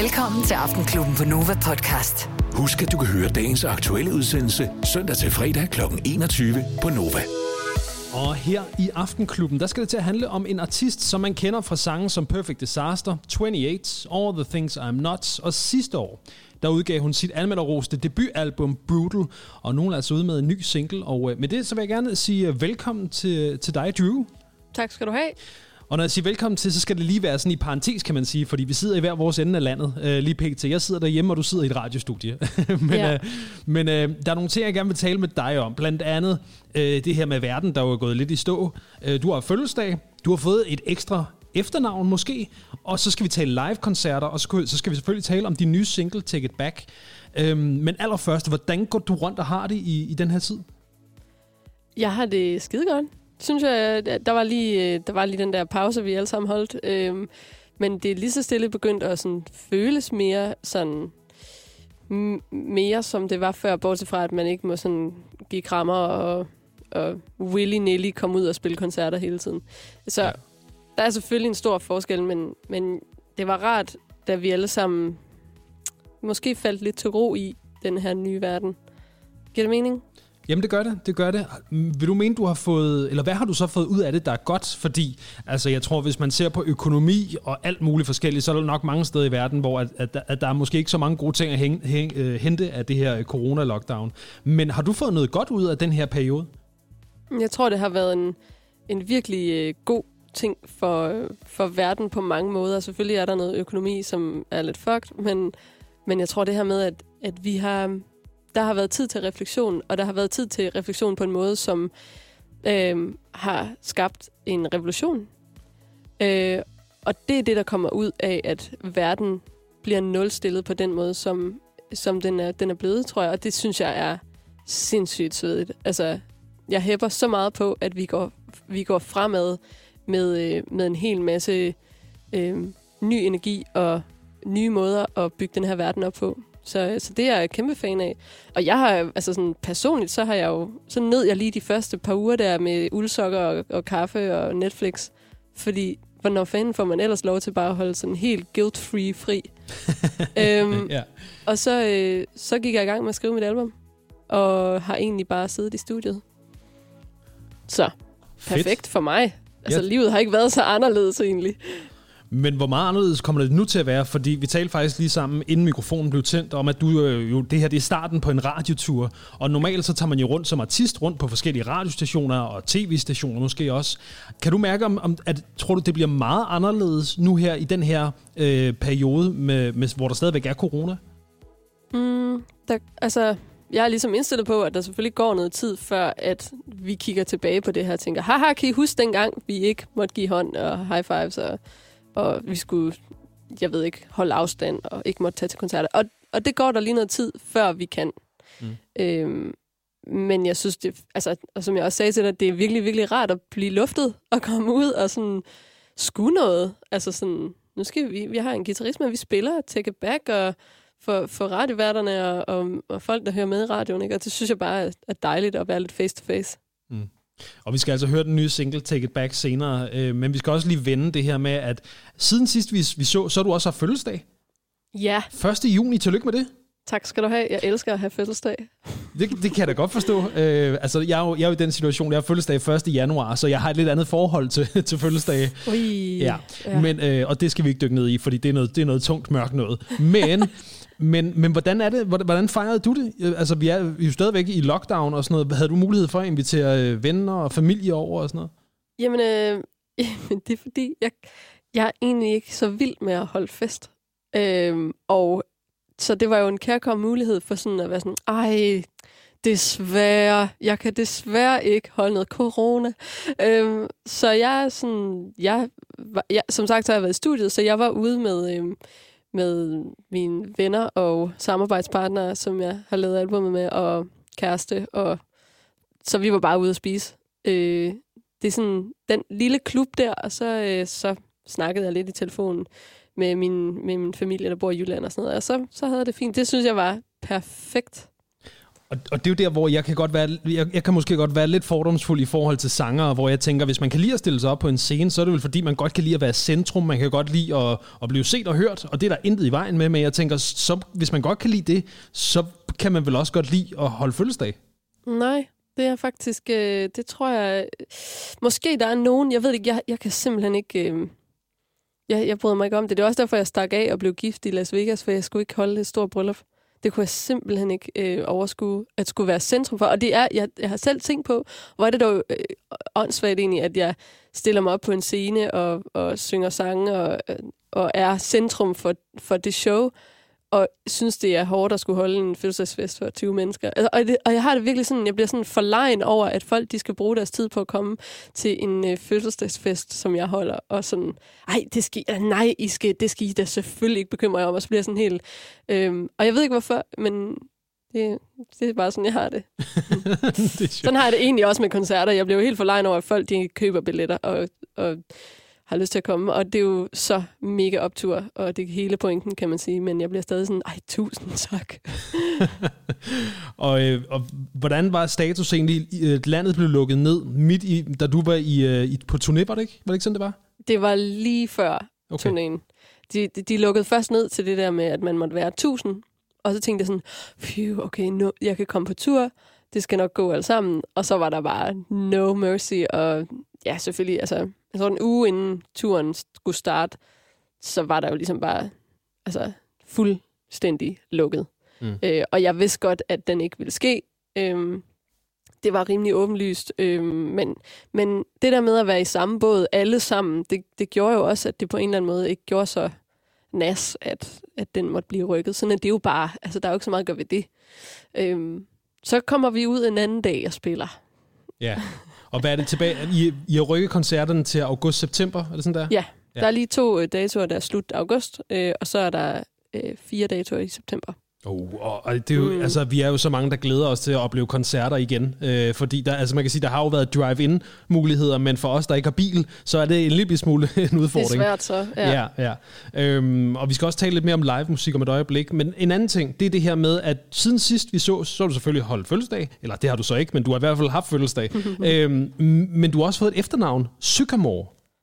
Velkommen til Aftenklubben på Nova Podcast. Husk, at du kan høre dagens aktuelle udsendelse søndag til fredag kl. 21 på Nova. Og her i Aftenklubben, der skal det til at handle om en artist, som man kender fra sange som Perfect Disaster, 28, All the Things I'm Not, og sidste år, der udgav hun sit anmelderroste debutalbum Brutal, og nu er altså ude med en ny single, og med det så vil jeg gerne sige velkommen til dig, Drew. Tak skal du have. Og når jeg siger velkommen til, så skal det lige være sådan i parentes, kan man sige, fordi vi sidder i hver vores ende af landet, lige pt. Jeg sidder derhjemme, og du sidder i et radiostudie. men der er nogle ting, jeg gerne vil tale med dig om. Blandt andet det her med verden, der jo er gået lidt i stå. Du har fødselsdag, du har fået et ekstra efternavn måske, og så skal vi tale live-koncerter, og så skal vi selvfølgelig tale om din nye single, Take It Back. Men allerførst, hvordan går du rundt og har det i den her tid? Jeg har det skidegodt. Synes jeg, der var lige den der pause, vi alle sammen holdt. Men det er lige så stille begyndt at sådan føles mere sådan mere som det var før, bortset fra, at man ikke må sådan give krammer og willy-nilly komme ud og spille koncerter hele tiden. Så ja. Der er selvfølgelig en stor forskel, men det var rart, da vi alle sammen måske faldt lidt til ro i den her nye verden. Giver det mening? Jamen det gør det. Vil du mene, du har fået, eller hvad har du så fået ud af det, der er godt? Fordi, altså jeg tror, hvis man ser på økonomi og alt muligt forskelligt, så er der nok mange steder i verden, hvor at der er måske ikke så mange gode ting at hente af det her corona-lockdown. Men har du fået noget godt ud af den her periode? Jeg tror, det har været en virkelig god ting for verden på mange måder. Selvfølgelig er der noget økonomi, som er lidt fucked, men jeg tror det her med, at vi har... Der har været tid til refleksion, og der har været tid til refleksion på en måde, som har skabt en revolution. Og det er det, der kommer ud af, at verden bliver nulstillet på den måde, som den er blevet, tror jeg. Og det synes jeg er sindssygt svedigt. Altså, jeg hæpper så meget på, at vi går fremad med en hel masse ny energi og nye måder at bygge den her verden op på. Så det er jeg kæmpe fan af. Og jeg har, altså sådan personligt, så nød jeg lige de første par uger der med uldsokker og kaffe og Netflix. Fordi, hvornår fanden får man ellers lov til bare at holde sådan helt guilt-free fri? Ja. Og så gik jeg i gang med at skrive mit album. Og har egentlig bare siddet i studiet. Så, perfekt for mig. Altså, livet har ikke været så anderledes egentlig. Men hvor meget anderledes kommer det nu til at være? Fordi vi talte faktisk lige sammen, inden mikrofonen blev tændt, om at du jo det her det er starten på en radiotur. Og normalt så tager man jo rundt som artist rundt på forskellige radiostationer og tv-stationer måske også. Kan du mærke, at tror du, det bliver meget anderledes nu her i den her periode, hvor der stadigvæk er corona? Jeg er ligesom indstillet på, at der selvfølgelig går noget tid, før at vi kigger tilbage på det her og tænker, haha, kan I huske dengang, vi ikke måtte give hånd og high fives og vi skulle, jeg ved ikke, holde afstand og ikke måtte tage til koncerter. Og det går der lige noget tid, før vi kan. Men jeg synes, og som jeg også sagde til dig, det er virkelig, virkelig rart at blive luftet og komme ud og sådan skue noget. Altså sådan, nu skal vi har en guitarist, men vi spiller Take It Back og for radioværterne og folk, der hører med i radioen. Ikke? Og det synes jeg bare er dejligt at være lidt face to face. Og vi skal altså høre den nye single Take It Back senere, men vi skal også lige vende det her med, at siden sidst vi så har du også haft fødselsdag. Ja. 1. juni, tillykke med det. Tak skal du have. Jeg elsker at have fødselsdag. Det kan jeg da godt forstå. Altså, jeg er jo i den situation, jeg har fødselsdag 1. januar, så jeg har et lidt andet forhold til fødselsdage. Ja. Men, og det skal vi ikke dykke ned i, fordi det er noget tungt, mørkt noget. Men hvordan er det? Hvordan fejrede du det? Altså, vi er jo stadigvæk i lockdown og sådan noget. Havde du mulighed for at invitere venner og familie over og sådan noget? Jamen, det er fordi, jeg er egentlig ikke så vild med at holde fest. Og så det var jo en kærkommen mulighed for sådan at være sådan, desværre, jeg kan desværre ikke holde noget corona. Så jeg er sådan, som sagt, så har jeg været i studiet, så jeg var ude med mine venner og samarbejdspartnere, som jeg har lavet albumet med, og kæreste, og så vi var bare ude at spise. Det er sådan den lille klub der, og så snakkede jeg lidt i telefonen med min familie, der bor i Jylland og sådan noget, og så havde jeg det fint. Det synes jeg var perfekt. Og det er jo der, hvor jeg kan måske godt være lidt fordomsfuld i forhold til sangere, hvor jeg tænker, hvis man kan lide at stille sig op på en scene, så er det vel fordi, man godt kan lide at være centrum, man kan godt lide at blive set og hørt, og det er der intet i vejen med, men jeg tænker, så, hvis man godt kan lide det, så kan man vel også godt lide at holde fødselsdag? Nej, det er faktisk, det tror jeg, måske der er nogen, jeg ved ikke, jeg kan simpelthen ikke, jeg bryder mig ikke om det. Det er også derfor, jeg stak af og blev gift i Las Vegas, for jeg skulle ikke holde et stort bryllup. Det kunne jeg simpelthen ikke overskue, at skulle være centrum for. Og det er, jeg har selv tænkt på, hvor er det dog åndssvagt egentlig, at jeg stiller mig op på en scene og synger sange og er centrum for det show, og synes, det er hårdt at skulle holde en fødselsdagsfest for 20 mennesker. Og jeg har det virkelig sådan, jeg bliver sådan forlegen over, at folk de skal bruge deres tid på at komme til en fødselsdagsfest, som jeg holder, og sådan, det skal I da selvfølgelig ikke bekymre jer om, og så bliver jeg sådan helt... og jeg ved ikke hvorfor, men det er bare sådan, jeg har det. Sådan har jeg det egentlig også med koncerter. Jeg bliver jo helt forlegen over, at folk de køber billetter, og har lyst til at komme, og det er jo så mega optur, og det er hele pointen, kan man sige, men jeg bliver stadig sådan, tusind tak. og hvordan var status egentlig? Landet blev lukket ned midt i, da du var på turné, var det ikke? Var det ikke sådan, det var? Det var lige før turnéen. De lukkede først ned til det der med, at man måtte være 1000, og så tænkte jeg sådan, okay, jeg kan komme på tur, det skal nok gå alt sammen, og så var der bare no mercy, og ja, selvfølgelig, altså, jeg tror en uge inden turen skulle starte, så var der jo ligesom bare fuldstændig lukket. Og jeg vidste godt, at den ikke ville ske. Det var rimelig åbenlyst. Men det der med at være i samme båd, alle sammen, det gjorde jo også, at det på en eller anden måde ikke gjorde så nas, at den måtte blive rykket. Sådan at det er jo bare, altså der er jo ikke så meget at gøre ved det. Så kommer vi ud en anden dag og spiller. Ja. Og hvad er det tilbage? I har rykket koncerterne til august-september? Er det sådan der? Ja, der er lige 2 datoer, der er slut august, og så er der 4 datoer i september. Og det er jo, altså, vi er jo så mange, der glæder os til at opleve koncerter igen, fordi der, altså man kan sige, der har jo været drive-in-muligheder, men for os, der ikke har bil, så er det en lille smule en udfordring. Det er svært så, ja. Og vi skal også tale lidt mere om live-musik om et øjeblik, men en anden ting, det er det her med, at siden sidst vi så du selvfølgelig holdt fødselsdag, eller det har du så ikke, men du har i hvert fald haft fødselsdag, men du har også fået et efternavn, Sycamore.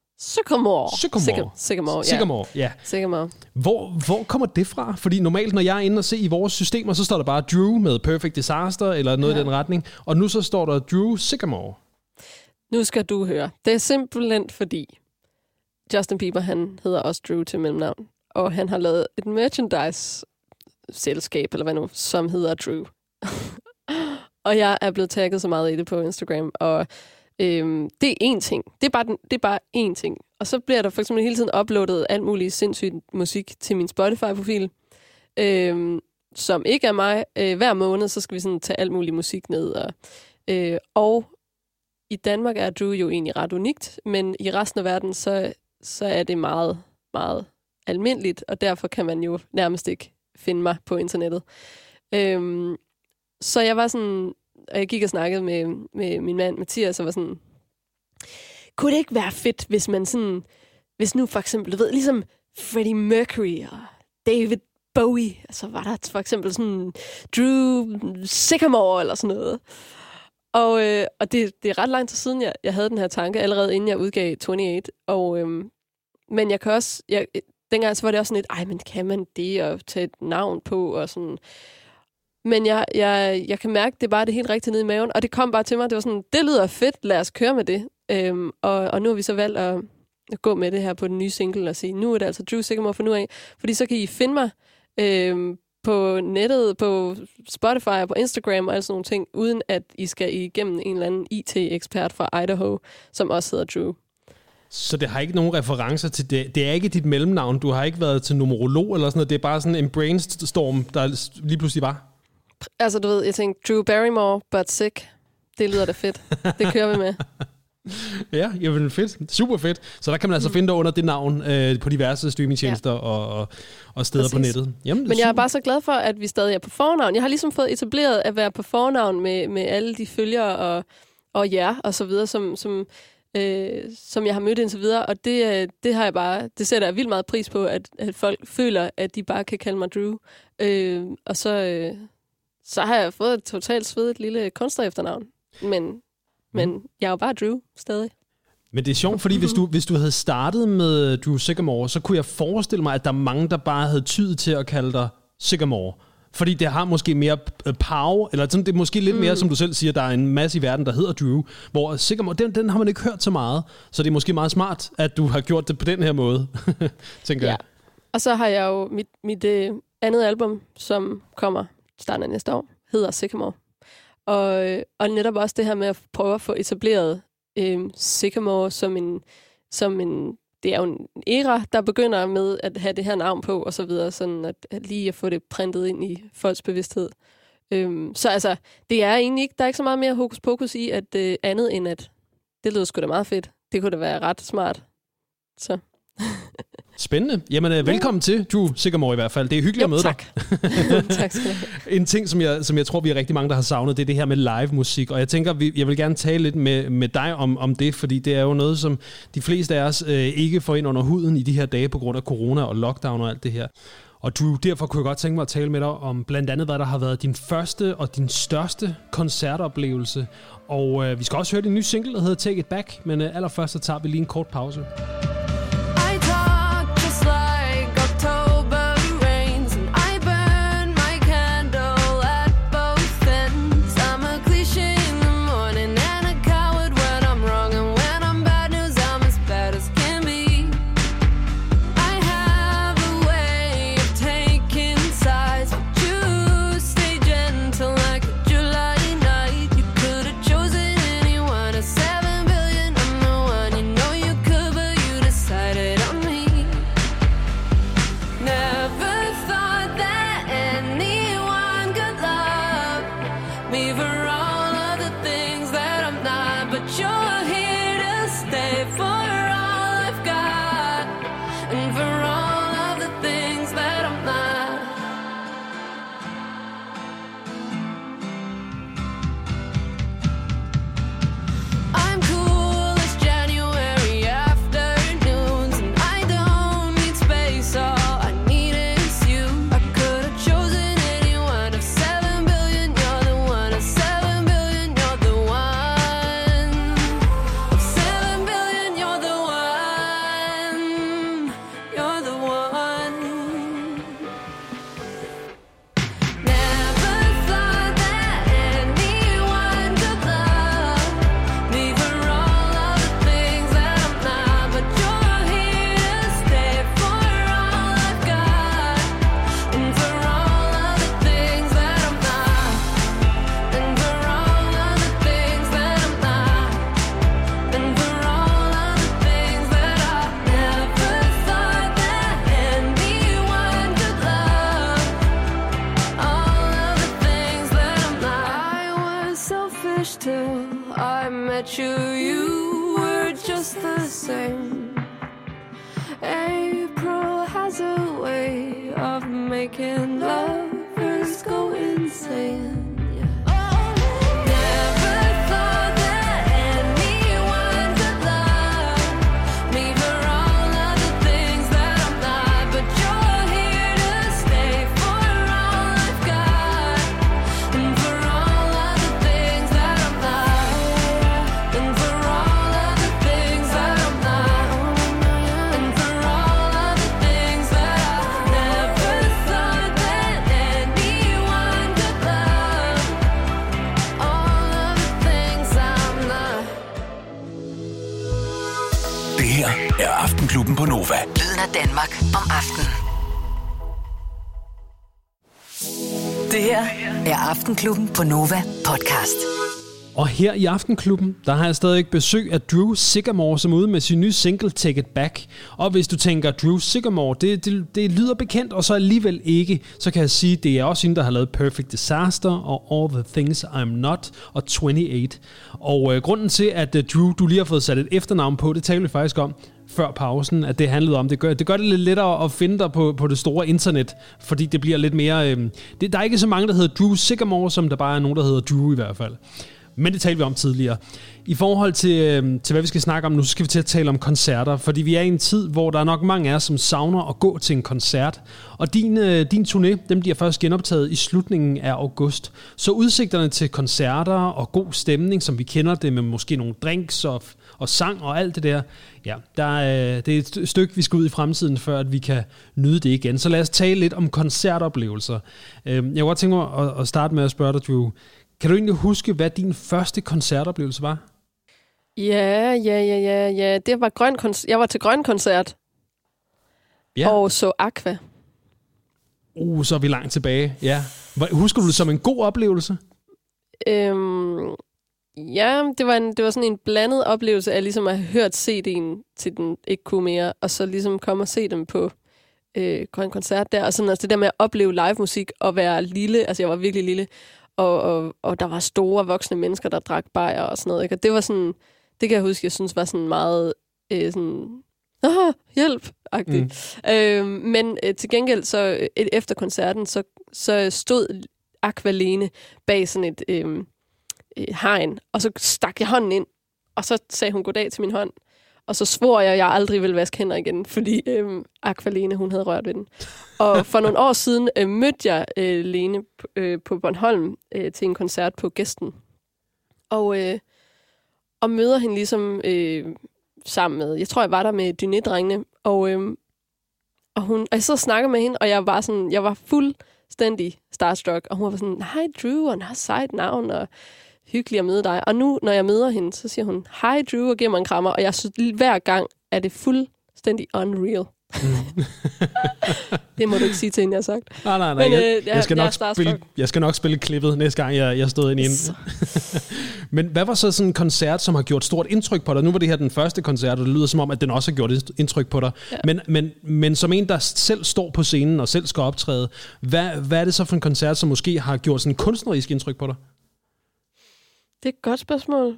Sycamore, ja. Sycamore. Hvor kommer det fra? Fordi normalt, når jeg er inde og se i vores systemer, så står der bare Drew med Perfect Disaster, eller noget i den retning. Og nu så står der Drew Sycamore. Nu skal du høre. Det er simpelthen fordi Justin Bieber, han hedder også Drew til mellemnavn. Og han har lavet et merchandise-selskab, eller hvad nu, som hedder Drew. Og jeg er blevet tagget så meget i det på Instagram, og det er én ting. Det er bare én ting. Og så bliver der for eksempel hele tiden uploadet alt muligt sindssygt musik til min Spotify-profil, som ikke er mig. Hver måned, så skal vi sådan tage alt muligt musik ned. Og i Danmark er Drew jo egentlig ret unikt, men i resten af verden, så er det meget, meget almindeligt, og derfor kan man jo nærmest ikke finde mig på internettet. Så jeg var sådan... Og jeg gik og snakkede med min mand Mathias, og var sådan, kunne det ikke være fedt, hvis man sådan, hvis nu for eksempel, du ved, ligesom Freddie Mercury og David Bowie, så var der for eksempel sådan Drew Sycamore eller sådan noget. Og det er ret lang tid siden, jeg havde den her tanke, allerede inden jeg udgav 28. Men jeg kan også, dengang så var det også sådan lidt, men kan man det, og tage et navn på, og sådan... Men jeg kan mærke, det er bare det helt rigtigt nede i maven, og det kom bare til mig, det var sådan, det lyder fedt, lad os køre med det. Og nu har vi så valgt at gå med det her på den nye single og sige, nu er det altså Drew Sycamore for nu af, fordi så kan I finde mig på nettet, på Spotify og på Instagram og alle sådan nogle ting, uden at I skal igennem en eller anden IT-ekspert fra Idaho, som også hedder Drew. Så det har ikke nogen referencer til det. Det er ikke dit mellemnavn. Du har ikke været til numerolog eller sådan noget. Det er bare sådan en brainstorm, der lige pludselig var. Altså, du ved, jeg tænkte, Drew Barrymore, but sick. Det lyder da fedt. Det kører vi med. Ja, jamen fedt. Super fedt. Så der kan man altså finde dig under det navn på diverse streamingtjenester og steder på nettet. Jamen, men jeg er bare så glad for, at vi stadig er på fornavn. Jeg har ligesom fået etableret at være på fornavn med alle de følgere og jer og så videre, som jeg har mødt indtil videre. Og det har jeg bare, det sætter jeg vildt meget pris på, at folk føler, at de bare kan kalde mig Drew. Og så så har jeg fået et totalt svedigt lille kunstner efternavn. Men jeg er jo bare Drew stadig. Men det er sjovt, fordi hvis du havde startet med Drew Sycamore, så kunne jeg forestille mig, at der er mange, der bare havde tydet til at kalde dig Sycamore. Fordi det har måske mere power, eller sådan, det er måske lidt mere, som du selv siger, der er en masse i verden, der hedder Drew, hvor Sycamore, den har man ikke hørt så meget, så det er måske meget smart, at du har gjort det på den her måde, tænker jeg. Og så har jeg jo mit andet album, som kommer starten af næste år, hedder Sycamore. Og netop også det her med at prøve at få etableret Sycamore som en det er jo en æra, der begynder med at have det her navn på, og så videre, sådan at lige at få det printet ind i folks bevidsthed. Så altså, det er egentlig ikke, der er ikke så meget mere hokus pokus i, at andet end at det lyder sgu da meget fedt. Det kunne da være ret smart. Så. Spændende. Jamen, velkommen til Drew Sycamore i hvert fald. Det er hyggeligt at møde dig. Tak skal du have. En ting, som jeg tror, vi er rigtig mange, der har savnet, det er det her med live musik. Og jeg tænker, jeg vil gerne tale lidt med dig om det, fordi det er jo noget, som de fleste af os ikke får ind under huden i de her dage på grund af corona og lockdown og alt det her. Og Drew, derfor kunne jeg godt tænke mig at tale med dig om blandt andet, hvad der har været din første og din største koncertoplevelse. Og vi skal også høre din nye single, der hedder Take It Back, men allerførst så tager vi lige en kort pause. Aftenklubben på Nova. Lyden af Danmark om aftenen. Det her er Aftenklubben på Nova podcast. Og her i Aftenklubben, der har jeg stadig besøg af Drew Sycamore, som er ude med sin nye single Take It Back. Og hvis du tænker, Drew Sycamore, det lyder bekendt, og så alligevel ikke, så kan jeg sige, det er også hende, der har lavet Perfect Disaster og All the Things I'm Not og 28. Og grunden til, at Drew, du lige har fået sat et efternavn på, det taler vi faktisk om før pausen, at det handlede om. Det gør det lidt lettere at finde dig på det store internet, fordi det bliver lidt mere... der er ikke så mange, der hedder Drew Sycamore, som der bare er nogen, der hedder Drew i hvert fald. Men det talte vi om tidligere. I forhold til hvad vi skal snakke om nu, så skal vi til at tale om koncerter, fordi vi er i en tid, hvor der er nok mange af os, som savner at gå til en koncert. Og din turné, den bliver først genoptaget i slutningen af august. Så udsigterne til koncerter og god stemning, som vi kender det med måske nogle drinks og sang og alt det der, ja, det er et stykke, vi skal ud i fremtiden, før at vi kan nyde det igen. Så lad os tale lidt om koncertoplevelser. Jeg kunne godt tænke mig at starte med at spørge dig, Drew. Kan du egentlig huske, hvad din første koncertoplevelse var? Ja. Det var jeg var til Grøn Koncert. Ja. Og så Aqua. Så er vi langt tilbage. Ja. Husker du det som en god oplevelse? Ja, det var sådan en blandet oplevelse af ligesom at have hørt CD'en til den ikke kunne mere, og så ligesom komme og se dem på Grøn Koncert der. Og sådan altså det der med at opleve live musik og være lille, altså jeg var virkelig lille, og der var store voksne mennesker, der drak bajer og sådan noget. Ikke? Og det var sådan, det kan jeg huske, jeg synes var sådan meget sådan, hjælp-agtigt. Men til gengæld, så efter koncerten, så stod Aqua alene bag sådan et hegn, og så stak jeg hånden ind, og så sagde hun goddag til min hånd, og så svor jeg, at jeg aldrig ville vaske hænder igen, fordi Aqua Lene, hun havde rørt ved den. Og for nogle år siden mødte jeg Lene på Bornholm til en koncert på Gæsten, og møder hende ligesom sammen med, jeg tror, jeg var der med Dyné-drengene, og jeg så snakkede med hende, og jeg var fuldstændig starstruck, og hun var sådan, hej Drew, og har sejt navn, og hyggelig at møde dig. Og nu, når jeg møder hende, så siger hun, hej Drew, og giver mig en krammer, og jeg synes, hver gang er det fuldstændig unreal. Det må du ikke sige til hende, jeg har sagt. Nej. Men, jeg skal nok spille klippet næste gang, jeg stod ind i den. Men hvad var så sådan en koncert, som har gjort stort indtryk på dig? Nu var det her den første koncert, og det lyder som om, at den også har gjort indtryk på dig. Ja. Men som en, der selv står på scenen og selv skal optræde, hvad er det så for en koncert, som måske har gjort sådan en kunstnerisk indtryk på dig? Det er et godt spørgsmål.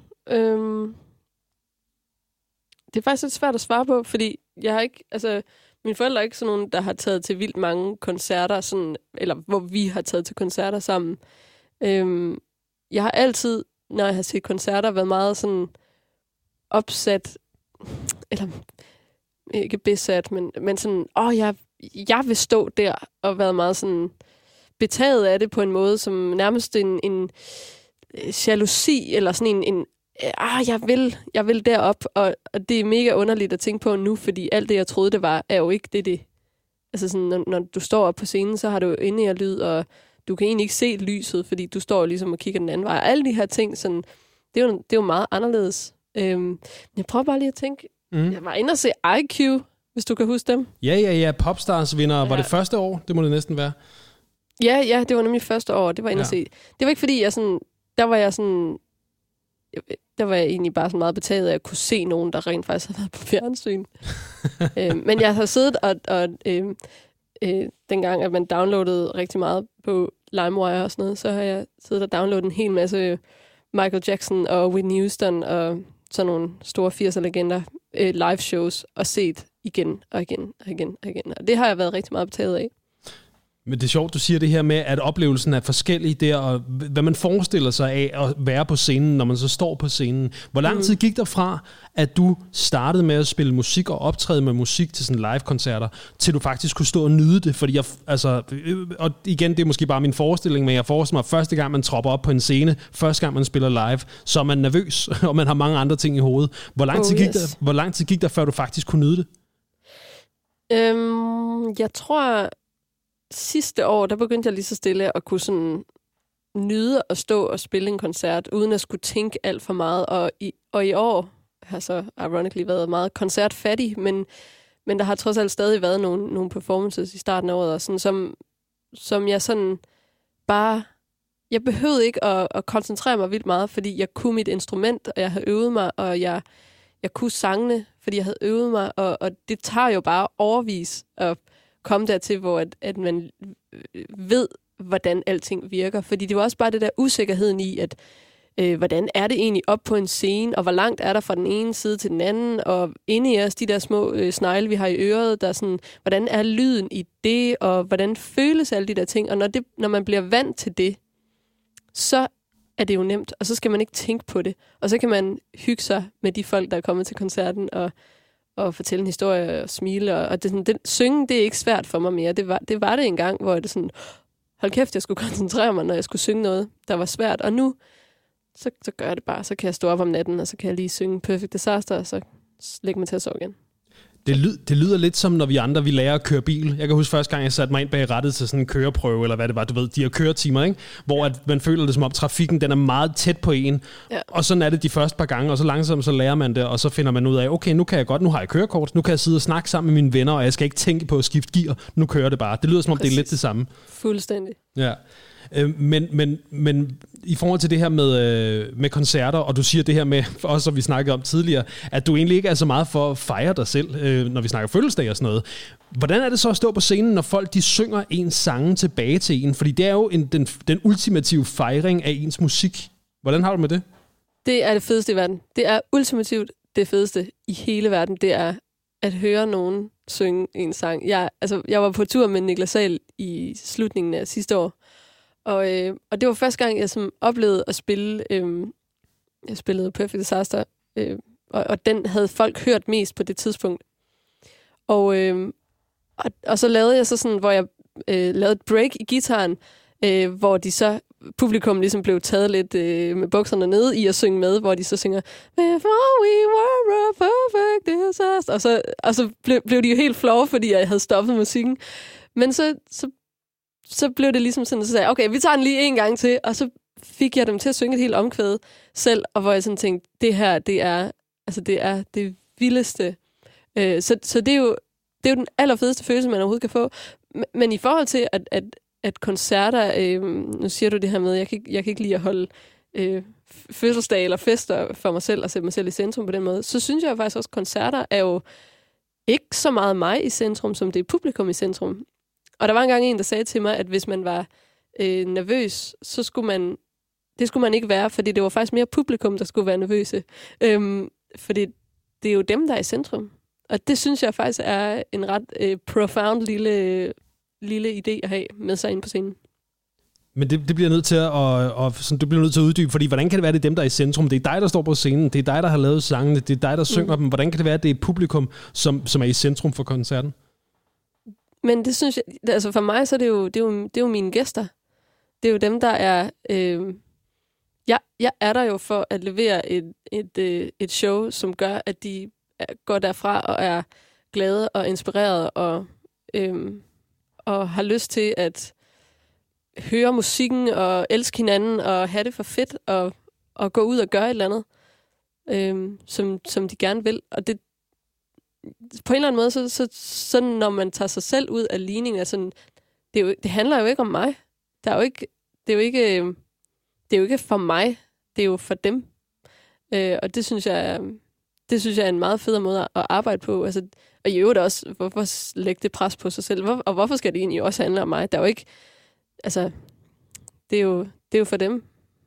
Det er faktisk lidt svært at svare på, fordi jeg har ikke, altså mine forældre er ikke sådan nogen, der har taget til vildt mange koncerter, sådan, eller hvor vi har taget til koncerter sammen. Jeg har altid, når jeg har set koncerter, været meget sådan opsat, eller ikke besat, men sådan, jeg vil stå der, og været meget sådan betaget af det på en måde, som nærmest en jalousi, eller sådan jeg vil derop, og det er mega underligt at tænke på nu, fordi alt det, jeg troede, det var, er jo ikke det. Altså sådan, når du står op på scenen, så har du inde og lyd, og du kan egentlig ikke se lyset, fordi du står ligesom og kigger den anden vej. Alle de her ting, sådan, det er jo meget anderledes. Jeg prøver bare lige at tænke, jeg var inde og se IQ, hvis du kan huske dem. Ja, Popstars vinder. Var det første år? Det må det næsten være. Ja, det var nemlig første år, det var inde at se. Det var ikke fordi, der var jeg egentlig bare sådan meget betaget af at kunne se nogen, der rent faktisk havde været på fjernsyn. Men jeg har siddet og dengang, at man downloadede rigtig meget på LimeWire og sådan noget, så har jeg siddet og downloadet en hel masse Michael Jackson og Whitney Houston og sådan nogle store 80'er-legender live shows og set igen og igen og igen og igen. Og det har jeg været rigtig meget betaget af. Men det er sjovt, du siger det her med, at oplevelsen er forskellig der, og hvad man forestiller sig af at være på scenen, når man så står på scenen. Hvor lang tid gik der fra, at du startede med at spille musik og optræde med musik til sådan live-koncerter, til du faktisk kunne stå og nyde det? Fordi og igen, det er måske bare min forestilling, men jeg forestiller mig, at første gang man tropper op på en scene, første gang man spiller live, så er man nervøs, og man har mange andre ting i hovedet. Hvor lang tid gik der, før du faktisk kunne nyde det? Jeg tror... Sidste år, der begyndte jeg lige så stille at kunne sådan nyde at stå og spille en koncert, uden at skulle tænke alt for meget. Og i år har så ironically været meget koncertfattig, men der har trods alt stadig været nogle performances i starten af året, og sådan, som jeg sådan bare... Jeg behøvede ikke at koncentrere mig vildt meget, fordi jeg kunne mit instrument, og jeg havde øvet mig, og jeg kunne sangene, fordi jeg havde øvet mig, og det tager jo bare overvis at komme dertil, hvor at man ved, hvordan alting virker. Fordi det var også bare det der usikkerheden i, at hvordan er det egentlig op på en scene, og hvor langt er der fra den ene side til den anden, og inde i os, de der små snegle, vi har i øret, der sådan, hvordan er lyden i det, og hvordan føles alle de der ting. Og når man bliver vant til det, så er det jo nemt, og så skal man ikke tænke på det. Og så kan man hygge sig med de folk, der er kommet til koncerten, og fortælle en historie og smile. Og synge, det er ikke svært for mig mere. Det var det engang, hvor det sådan, hold kæft, jeg skulle koncentrere mig, når jeg skulle synge noget, der var svært. Og nu, så gør jeg det bare. Så kan jeg stå op om natten, og så kan jeg lige synge Perfect Disaster, og så lægge mig til at sove igen. Det lyder lidt som, når vi lærer at køre bil. Jeg kan huske første gang, jeg satte mig ind bag rattet til sådan en køreprøve, eller hvad det var, du ved, de her køretimer, ikke? Hvor at man føler det som om trafikken, den er meget tæt på en. Ja. Og sådan er det de første par gange, og så langsomt så lærer man det, og så finder man ud af, okay, nu kan jeg godt, nu har jeg kørekort, nu kan jeg sidde og snakke sammen med mine venner, og jeg skal ikke tænke på at skifte gear, nu kører det bare. Det lyder som om, det er lidt det samme. Fuldstændig. Ja. Men i forhold til det her med koncerter, og du siger det her med, for os, som vi snakkede om tidligere, at du egentlig ikke er så meget for at fejre dig selv, når vi snakker fødselsdag og sådan noget. Hvordan er det så at stå på scenen, når folk de synger ens sange tilbage til en? Fordi det er jo den ultimative fejring af ens musik. Hvordan har du med det? Det er det fedeste i verden. Det er ultimativt det fedeste i hele verden. Det er at høre nogen synge en sang. Jeg var på tur med Niklas Sahl i slutningen af sidste år, og det var første gang, jeg oplevede at spille. Jeg spillede Perfect Disaster, og den havde folk hørt mest på det tidspunkt. Og så lavede jeg så sådan, hvor jeg lavede et break i gitaren, hvor de så publikum ligesom blev taget lidt med bukserne nede i at synge med, hvor de så synger Before we were a perfect disaster. Og så blev de jo helt flove, fordi jeg havde stoppet musikken. Men så blev det ligesom sådan, så sagde jeg, okay, vi tager den lige en gang til, og så fik jeg dem til at synge et helt omkvæd selv, og hvor jeg sådan tænkte, det her, det er det vildeste. Så det er jo den allerfedeste følelse, man overhovedet kan få. Men i forhold til, at koncerter, nu siger du det her med, jeg kan ikke lide at holde fødselsdag eller fester for mig selv, og sætte mig selv i centrum på den måde, så synes jeg faktisk også, at koncerter er jo ikke så meget mig i centrum, som det er publikum i centrum. Og der var engang en, der sagde til mig, at hvis man var nervøs, så skulle man ikke være, fordi det var faktisk mere publikum, der skulle være nervøse. Fordi det er jo dem, der er i centrum. Og det synes jeg faktisk er en ret profound lille idé at have med sig ind på scenen. Men det bliver nødt til du bliver nødt til at uddybe, fordi hvordan kan det være, det er dem, der er i centrum? Det er dig, der står på scenen, det er dig, der har lavet sangene, det er dig, der synger dem. Hvordan kan det være, at det er publikum, som er i centrum for koncerten? Men det synes jeg, altså for mig, så er det er jo mine gæster. Det er jo dem, der er... Jeg er der jo for at levere et show, som gør, at de går derfra og er glade og inspireret og har lyst til at høre musikken og elske hinanden og have det for fedt og gå ud og gøre et eller andet, som de gerne vil. Og det på en eller anden måde, så når man tager sig selv ud af ligningen, altså, det handler jo ikke om mig. Det er jo ikke for mig. Det er jo for dem. Og det synes jeg er en meget fed måde at arbejde på. Altså, og i øvrigt også, hvorfor lægge det pres på sig selv? Og hvorfor skal det egentlig også handle om mig? Der er jo ikke... Altså, det er jo for dem.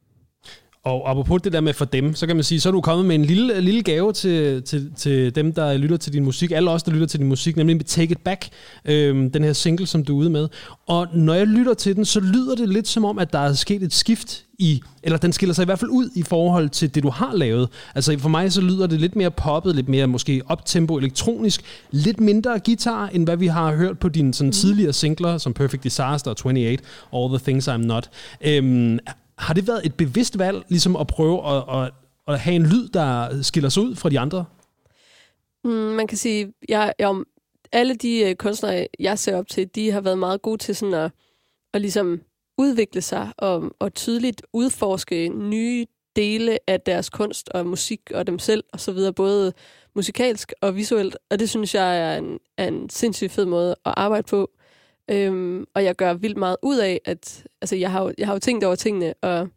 Og apropos det der med for dem, så kan man sige, så er du kommet med en lille gave til dem, der lytter til din musik. Alle os, der lytter til din musik, nemlig med Take It Back, den her single, som du er ude med. Og når jeg lytter til den, så lyder det lidt som om, at der er sket et skift eller den skiller sig i hvert fald ud i forhold til det, du har lavet. Altså for mig, så lyder det lidt mere poppet, lidt mere måske optempo, elektronisk, lidt mindre guitar, end hvad vi har hørt på dine sådan tidligere singler, som Perfect Disaster og 28, All the Things I'm Not. Har det været et bevidst valg, ligesom at prøve at have en lyd, der skiller sig ud fra de andre? Man kan sige, alle de kunstnere, jeg ser op til, de har været meget gode til sådan at ligesom udvikle sig og tydeligt udforske nye dele af deres kunst og musik og dem selv og så videre, både musikalsk og visuelt. Og det synes jeg er en sindssygt fed måde at arbejde på. Og jeg gør vildt meget ud af, at altså jeg har jo tænkt over tingene,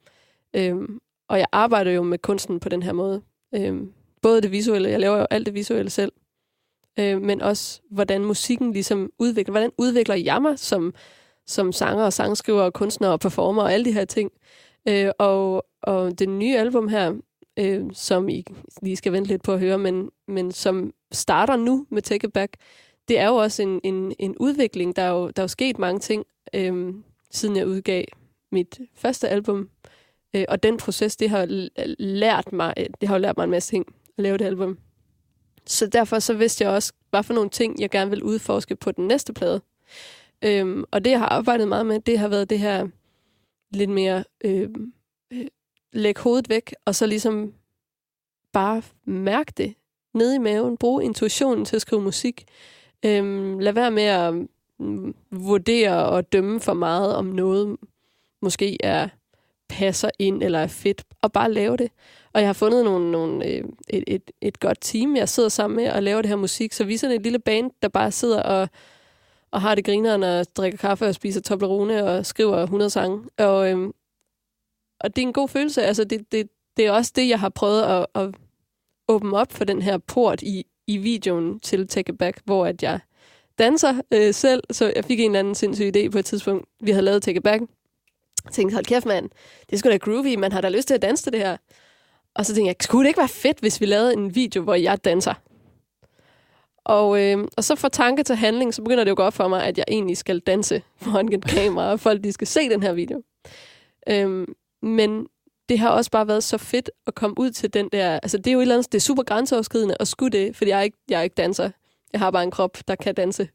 og jeg arbejder jo med kunsten på den her måde. Både det visuelle, jeg laver jo alt det visuelle selv, men også hvordan musikken ligesom udvikler. Hvordan udvikler jeg mig som sanger og sangskriver og kunstner og performer og alle de her ting. Og det nye album her, som I lige skal vente lidt på at høre, men som starter nu med Take It Back, det er jo også en udvikling. Der er jo sket mange ting, siden jeg udgav mit første album. Og den proces, det har lært mig en masse ting at lave det album. Så derfor så vidste jeg også, hvad for nogle ting, jeg gerne vil udforske på den næste plade. Og det, jeg har arbejdet meget med, det har været det her lidt mere lægge hovedet væk, og så ligesom bare mærke det nede i maven. Bruge intuitionen til at skrive musik. Lad være med at vurdere og dømme for meget, om noget måske passer ind eller er fedt, og bare lave det. Og jeg har fundet et godt team, jeg sidder sammen med og laver det her musik, så vi er sådan et lille band, der bare sidder og har det grineren og drikker kaffe og spiser Toblerone og skriver 100 sange. Og det er en god følelse. Altså det er også det, jeg har prøvet at åbne op for den her port i videoen til Take It Back, hvor at jeg danser selv. Så jeg fik en eller anden sindssyg idé på et tidspunkt. Vi havde lavet Take It Back. Jeg tænkte, hold kæft, mand. Det er sgu da groovy. Man har da lyst til at danse til det her. Og så tænkte jeg, skulle det ikke være fedt, hvis vi lavede en video, hvor jeg danser? Og så fra tanke til handling, så begynder det jo gå op for mig, at jeg egentlig skal danse foran et kamera, og folk de skal se den her video. Men det har også bare været så fedt at komme ud til den der... Altså det er jo et eller andet, det er super grænseoverskridende at skulle det, fordi jeg er ikke danser. Jeg har bare en krop, der kan danse.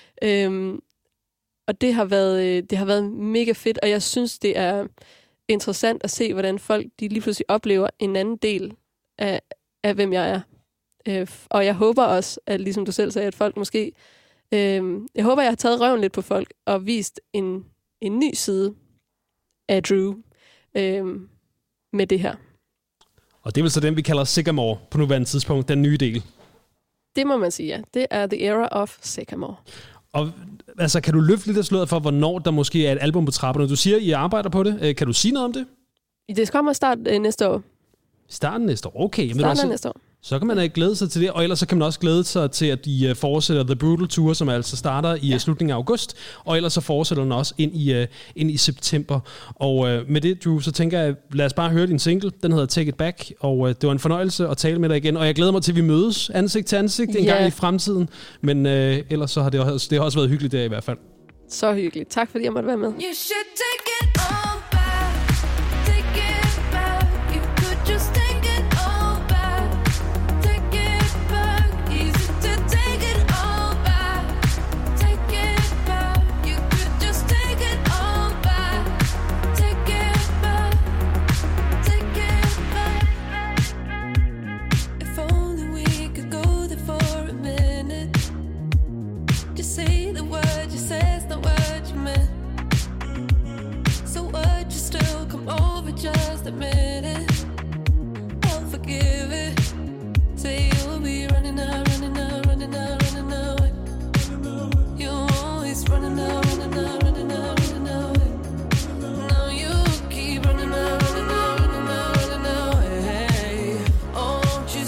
Og det har været mega fedt, og jeg synes, det er interessant at se, hvordan folk de lige pludselig oplever en anden del af hvem jeg er. Og jeg håber også, at ligesom du selv sagde, at folk måske... jeg håber, jeg har taget røven lidt på folk og vist en ny side af Drew med det her. Og det er vel så den, vi kalder Sycamore på nuværende tidspunkt, den nye del. Det må man sige, ja. Det er The Era of Sycamore. Og altså, kan du løfte lidt af sløret for, hvornår der måske er et album på trapperne? Du siger, I arbejder på det. Kan du sige noget om det? Det kommer start næste år. Starten næste år? Okay. Starten næste år. Så kan man glæde sig til det, og ellers så kan man også glæde sig til, at de fortsætter The Brutal Tour, som altså starter i slutningen af august, og ellers så fortsætter den også ind i september. Og med det, Drew, så tænker jeg, lad os bare høre din single. Den hedder Take It Back, og det var en fornøjelse at tale med dig igen, og jeg glæder mig til, at vi mødes ansigt til ansigt en gang i fremtiden. Men ellers så har det har også været hyggeligt der i hvert fald. Så hyggeligt. Tak fordi jeg måtte være med. You should take it all back. Take it back. You could just take it all back. Take it back. Easy to take it all back. Take it back. You could just take it all back. Take it back. Take it back. If only we could go there for a minute. Just say the word, just says the word you meant. So would you still come over, just admit it? I'll forgive it. Say you'll be running out, running out, running out, running out. You're always running out, running out, running out, running out. Now you keep running out, running out, running out, running out. Hey, won't you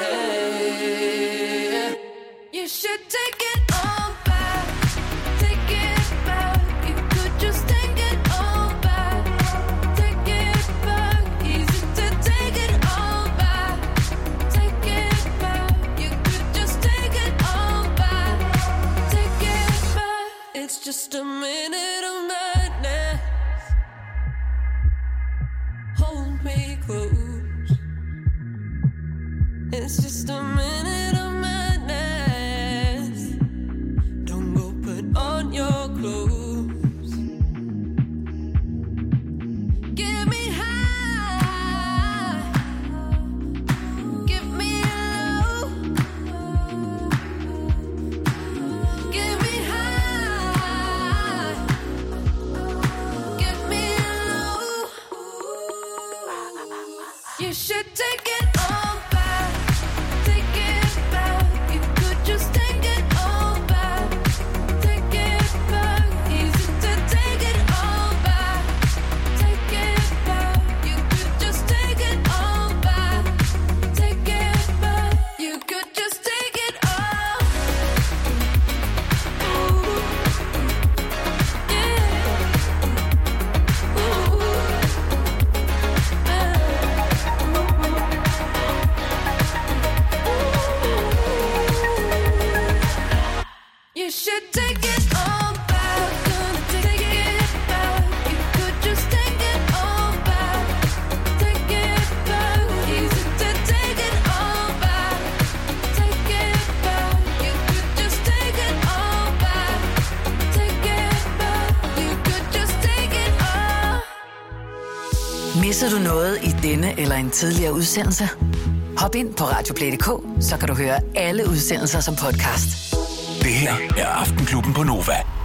stay? You should take it all back. Take it back. You could just take it all back. Take it back. Easy to take it all back. Take it back. You could just take it all back. Take it back. It's just a minute of madness. Hold me close. It's just a minute of madness. Don't go put on your clothes. Get me high. Get me low. Get me high. Missede du noget i denne eller en tidligere udsendelse? Hop ind på radioplay.dk, så kan du høre alle udsendelser som podcast. Det her er Aftenklubben på Nova.